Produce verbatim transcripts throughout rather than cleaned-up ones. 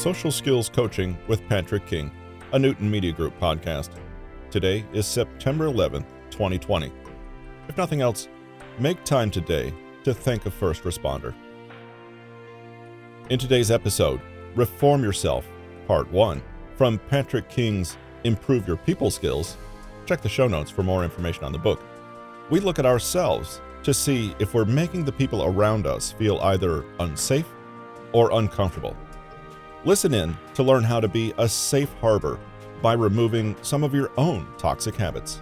Social Skills Coaching with Patrick King, a Newton Media Group podcast. Today is September eleventh, twenty twenty. If nothing else, make time today to thank a first responder. In today's episode, Reform Yourself, Part one, from Patrick King's Improve Your People Skills. Check the show notes for more information on the book. We look at ourselves to see if we're making the people around us feel either unsafe or uncomfortable. Listen in to learn how to be a safe harbor by removing some of your own toxic habits.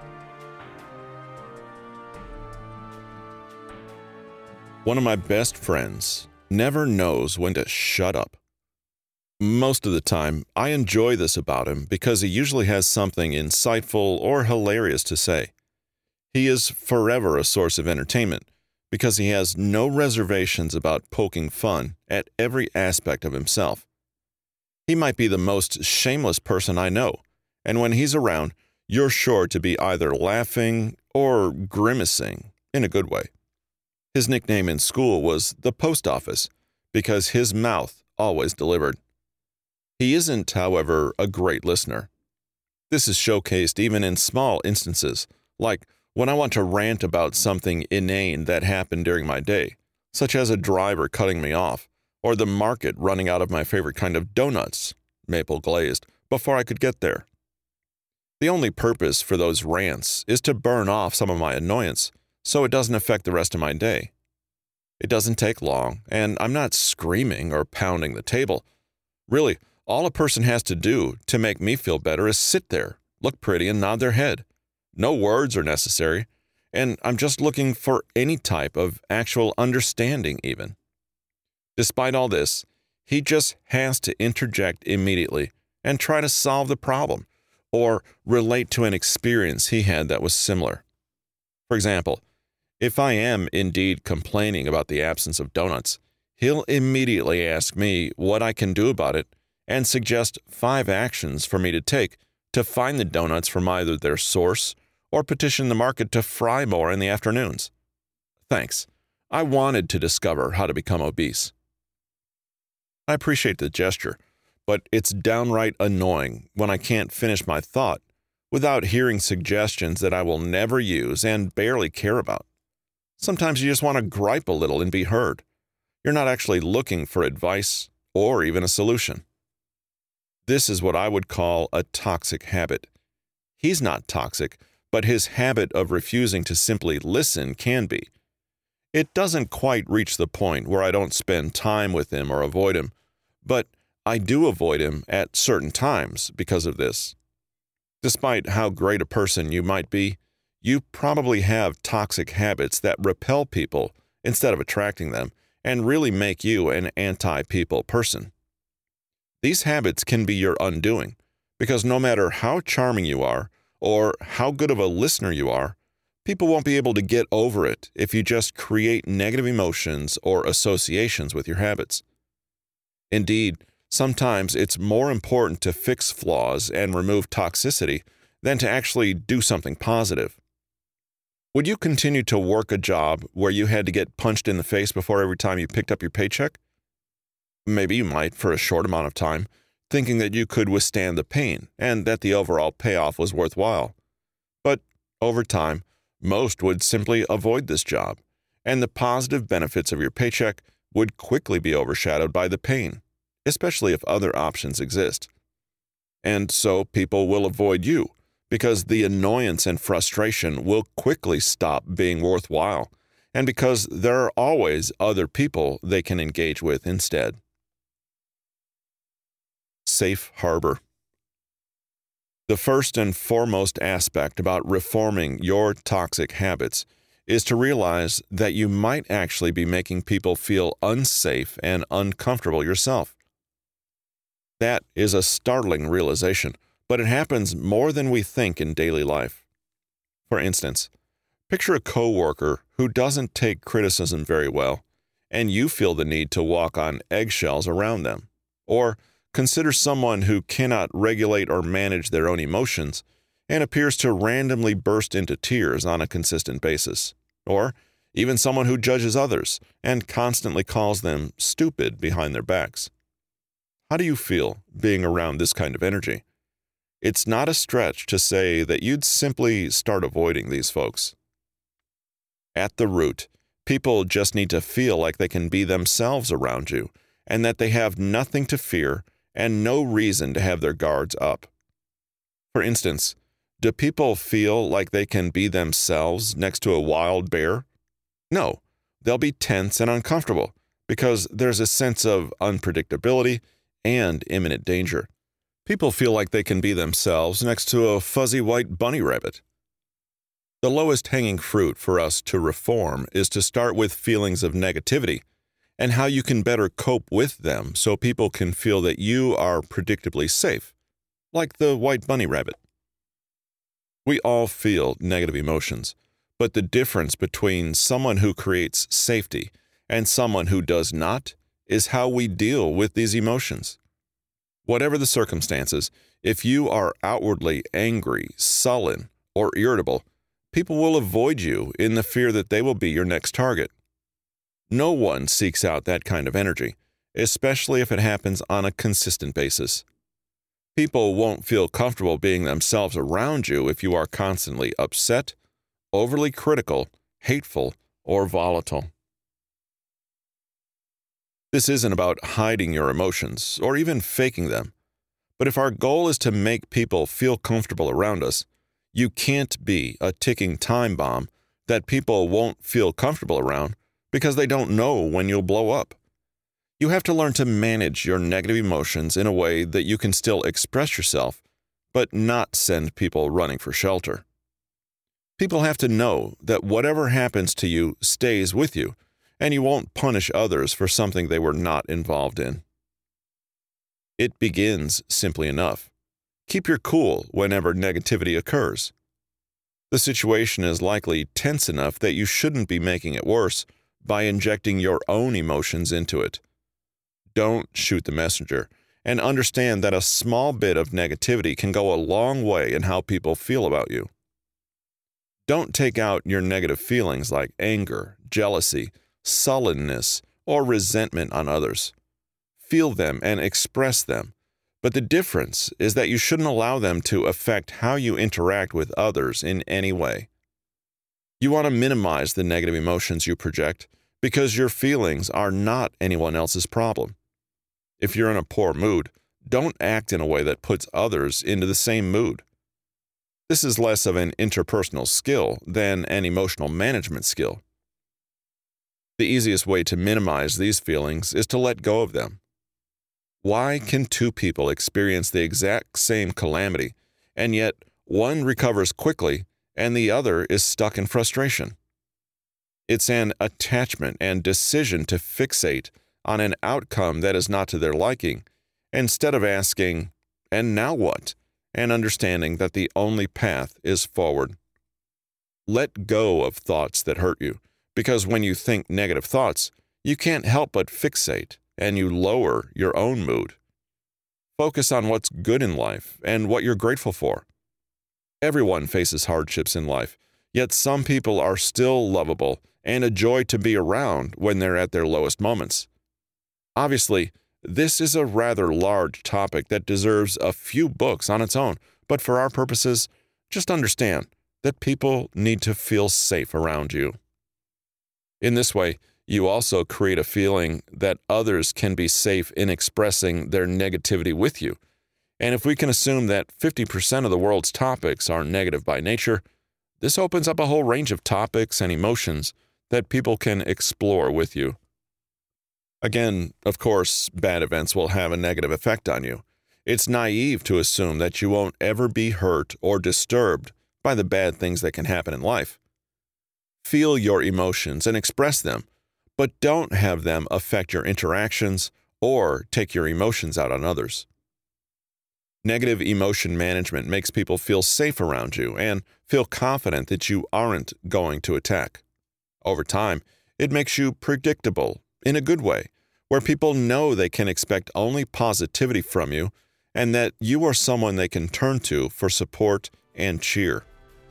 One of my best friends never knows when to shut up. Most of the time, I enjoy this about him because he usually has something insightful or hilarious to say. He is forever a source of entertainment because he has no reservations about poking fun at every aspect of himself. He might be the most shameless person I know, and when he's around, you're sure to be either laughing or grimacing in a good way. His nickname in school was the Post Office because his mouth always delivered. He isn't, however, a great listener. This is showcased even in small instances, like when I want to rant about something inane that happened during my day, such as a driver cutting me off, or the market running out of my favorite kind of donuts, maple glazed, before I could get there. The only purpose for those rants is to burn off some of my annoyance, so it doesn't affect the rest of my day. It doesn't take long, and I'm not screaming or pounding the table. Really, all a person has to do to make me feel better is sit there, look pretty, and nod their head. No words are necessary, and I'm just looking for any type of actual understanding even. Despite all this, he just has to interject immediately and try to solve the problem or relate to an experience he had that was similar. For example, if I am indeed complaining about the absence of donuts, he'll immediately ask me what I can do about it and suggest five actions for me to take to find the donuts from either their source or petition the market to fry more in the afternoons. Thanks. I wanted to discover how to become obese. I appreciate the gesture, but it's downright annoying when I can't finish my thought without hearing suggestions that I will never use and barely care about. Sometimes you just want to gripe a little and be heard. You're not actually looking for advice or even a solution. This is what I would call a toxic habit. He's not toxic, but his habit of refusing to simply listen can be. It doesn't quite reach the point where I don't spend time with him or avoid him, but I do avoid him at certain times because of this. Despite how great a person you might be, you probably have toxic habits that repel people instead of attracting them and really make you an anti-people person. These habits can be your undoing because no matter how charming you are or how good of a listener you are, people won't be able to get over it if you just create negative emotions or associations with your habits. Indeed, sometimes it's more important to fix flaws and remove toxicity than to actually do something positive. Would you continue to work a job where you had to get punched in the face before every time you picked up your paycheck? Maybe you might for a short amount of time, thinking that you could withstand the pain and that the overall payoff was worthwhile. But over time, most would simply avoid this job, and the positive benefits of your paycheck would quickly be overshadowed by the pain, especially if other options exist. And so people will avoid you because the annoyance and frustration will quickly stop being worthwhile, and because there are always other people they can engage with instead. Safe harbor. The first and foremost aspect about reforming your toxic habits is to realize that you might actually be making people feel unsafe and uncomfortable yourself. That is a startling realization, but it happens more than we think in daily life. For instance, picture a coworker who doesn't take criticism very well, and you feel the need to walk on eggshells around them. Or consider someone who cannot regulate or manage their own emotions and appears to randomly burst into tears on a consistent basis. Or even someone who judges others and constantly calls them stupid behind their backs. How do you feel being around this kind of energy? It's not a stretch to say that you'd simply start avoiding these folks. At the root, people just need to feel like they can be themselves around you and that they have nothing to fear and no reason to have their guards up. For instance, do people feel like they can be themselves next to a wild bear? No, they'll be tense and uncomfortable because there's a sense of unpredictability and imminent danger. People feel like they can be themselves next to a fuzzy white bunny rabbit. The lowest hanging fruit for us to reform is to start with feelings of negativity and how you can better cope with them so people can feel that you are predictably safe, like the white bunny rabbit. We all feel negative emotions, but the difference between someone who creates safety and someone who does not is how we deal with these emotions. Whatever the circumstances, if you are outwardly angry, sullen, or irritable, people will avoid you in the fear that they will be your next target. No one seeks out that kind of energy, especially if it happens on a consistent basis. People won't feel comfortable being themselves around you if you are constantly upset, overly critical, hateful, or volatile. This isn't about hiding your emotions or even faking them. But if our goal is to make people feel comfortable around us, you can't be a ticking time bomb that people won't feel comfortable around because they don't know when you'll blow up. You have to learn to manage your negative emotions in a way that you can still express yourself, but not send people running for shelter. People have to know that whatever happens to you stays with you, and you won't punish others for something they were not involved in. It begins simply enough. Keep your cool whenever negativity occurs. The situation is likely tense enough that you shouldn't be making it worse by injecting your own emotions into it. Don't shoot the messenger, and understand that a small bit of negativity can go a long way in how people feel about you. Don't take out your negative feelings like anger, jealousy, sullenness, or resentment on others. Feel them and express them, but the difference is that you shouldn't allow them to affect how you interact with others in any way. You want to minimize the negative emotions you project because your feelings are not anyone else's problem. If you're in a poor mood, don't act in a way that puts others into the same mood. This is less of an interpersonal skill than an emotional management skill. The easiest way to minimize these feelings is to let go of them. Why can two people experience the exact same calamity, and yet one recovers quickly and the other is stuck in frustration? It's an attachment and decision to fixate on an outcome that is not to their liking, instead of asking, "And now what?" and understanding that the only path is forward. Let go of thoughts that hurt you, because when you think negative thoughts, you can't help but fixate, and you lower your own mood. Focus on what's good in life and what you're grateful for. Everyone faces hardships in life, yet some people are still lovable and a joy to be around when they're at their lowest moments. Obviously, this is a rather large topic that deserves a few books on its own, but for our purposes, just understand that people need to feel safe around you. In this way, you also create a feeling that others can be safe in expressing their negativity with you. And if we can assume that fifty percent of the world's topics are negative by nature, this opens up a whole range of topics and emotions that people can explore with you. Again, of course, bad events will have a negative effect on you. It's naive to assume that you won't ever be hurt or disturbed by the bad things that can happen in life. Feel your emotions and express them, but don't have them affect your interactions or take your emotions out on others. Negative emotion management makes people feel safe around you and feel confident that you aren't going to attack. Over time, it makes you predictable in a good way, where people know they can expect only positivity from you and that you are someone they can turn to for support and cheer.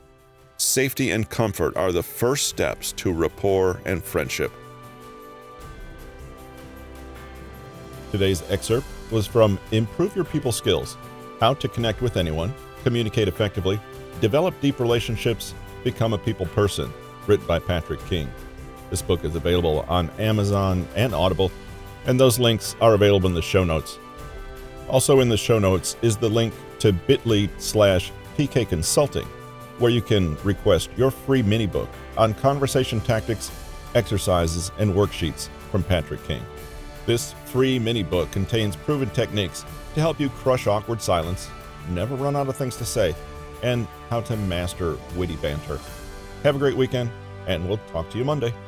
Safety and comfort are the first steps to rapport and friendship. Today's excerpt was from Improve Your People Skills: How to Connect with Anyone, Communicate Effectively, Develop Deep Relationships, Become a People Person, written by Patrick King. This book is available on Amazon and Audible, and those links are available in the show notes. Also in the show notes is the link to bit.ly slash PK Consulting, where you can request your free mini book on conversation tactics, exercises, and worksheets from Patrick King. This free mini book contains proven techniques to help you crush awkward silence, never run out of things to say, and how to master witty banter. Have a great weekend, and we'll talk to you Monday.